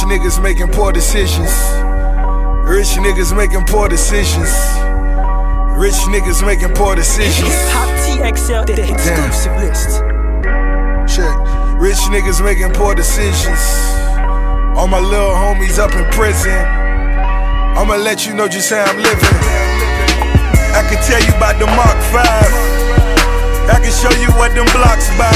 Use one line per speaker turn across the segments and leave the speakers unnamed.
niggas making poor decisions. Rich niggas making poor decisions. Rich niggas making poor decisions.
Hip-Hop TXL, the exclusive list.
Check. Rich niggas making poor decisions. All my little homies up in prison. I'ma let you know just how I'm living. I can tell you about the Mark 5. I can show you what them blocks buy.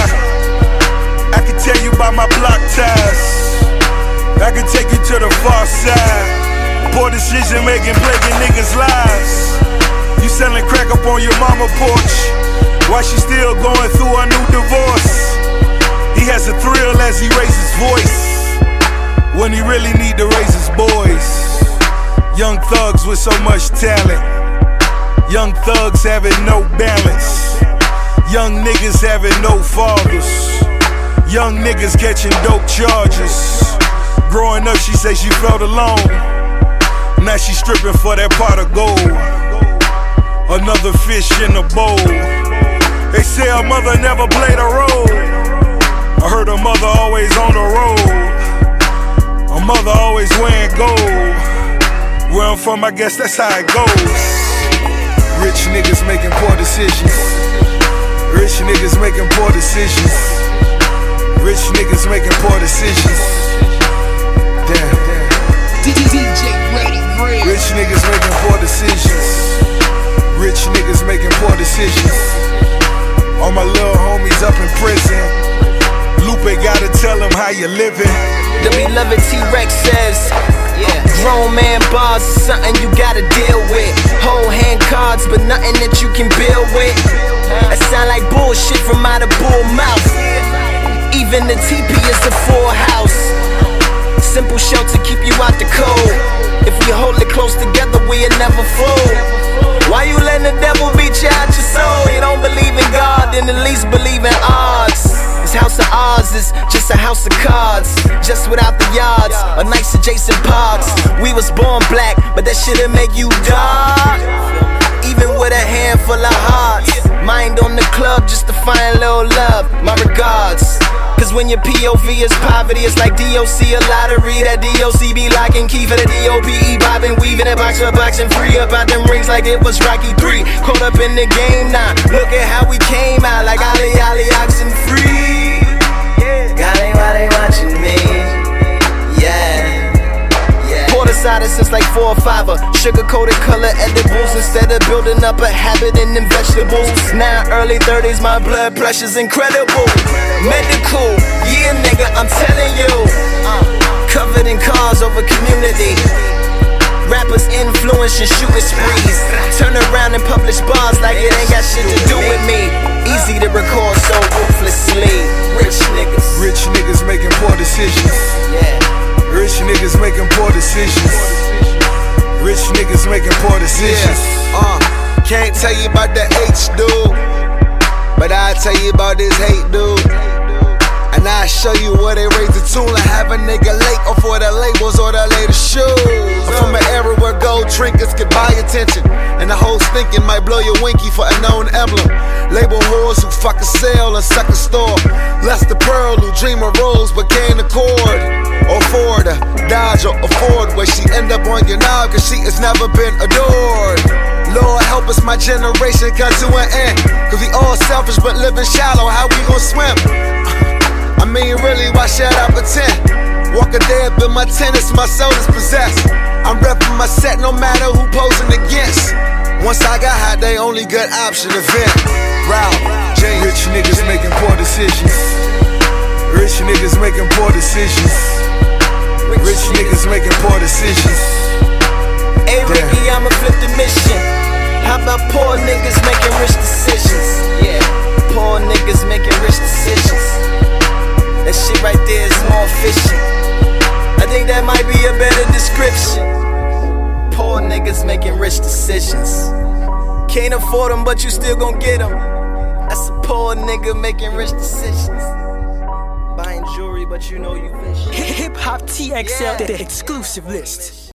I can tell you about my block ties. I can take you to the far side. Poor decision making, plaguing niggas' lives. You selling crack up on your mama porch while she still going through a new divorce. He has a thrill as he raises voice when he really need to raise his boys. Young thugs with so much talent. Young thugs having no balance. Young niggas having no fathers. Young niggas catching dope charges. Growing up she say she felt alone. Now she stripping for that pot of gold. Another fish in the bowl. They say her mother never played a role. I heard her mother always on the road. Her mother always wearing gold. Where I'm from, I guess that's how it goes. Rich niggas making poor decisions. Rich niggas making poor decisions. Rich niggas making poor decisions. Damn.
DJ Ready Real.
Rich niggas making poor decisions. Rich niggas making poor decisions. All my little homies up in prison. Lupe gotta tell them how you living.
The beloved T-Rex says, grown man bars is something you gotta deal with. Whole hand cards, but nothing that you can build with. That sound like bullshit from out of bull mouth. Even the TP is a full house. Simple shelter keep you out the cold. If we hold it close together, we'll never fold. Why you letting the devil beat you out your soul? You don't believe in God, then at least believe in odds. This house of ours is just a house of cards, just without the yards, a nice adjacent parks. We was born black, but that shit'll make you dark. Even with a handful of hearts. Mind on the club just to find a little love. My regards. Cause when your POV is poverty, it's like DOC a lottery. That DOC be lock and key for the DOPE. Bobbing, weaving it, box for boxing, free up out them rings like it was Rocky 3. Caught up in the game now. Look at how we came out like Ali, oxen free. Got anybody watching me? Porter since like 4 or 5er. Sugar-coated color edibles instead of building up a habit in them vegetables. Now early 30s, my blood pressure's incredible. Medical, yeah nigga, I'm telling you. Covered in cars over community. Rappers influencing shooting sprees. Turn around and publish bars like it ain't got shit to do with me. Easy to record so ruthlessly. Rich niggas.
Rich niggas making poor decisions. Rich niggas making poor decisions. Rich niggas making poor decisions.
Can't tell you about the H dude, but I'll tell you about this hate dude. And I'll show you where they raise the tool and have a nigga late or for the labels or the latest shoes. I'm from an era where gold trinkets could buy attention, and the whole thinking might blow your winky for a known emblem. Label whores who fuck a sale or suck a store. Lester Pearl who dream of Rose but can't accord. Or Ford, Dodge or Ford, where she end up on your knob cause she has never been adored. Lord help us, my generation come to an end. Cause we all selfish but living shallow, how we gon' swim? I mean really, why should I pretend? Walk a day up in my tennis, my soul is possessed. I'm repping my set no matter who posing against. Once I got hot, they only good option event.
Rich niggas making poor decisions. Rich niggas making poor decisions. Rich niggas making poor decisions.
Hey Ricky, I'ma flip the mission. How about poor niggas making rich decisions? Poor niggas making rich decisions. That shit right there is more efficient. I think that might be a better description. Poor niggas making rich decisions. Can't afford them, but you still gon' get them. That's a poor nigga making rich decisions. Buying jewelry, but you know you rich.
Hip-Hop TXL, the exclusive list.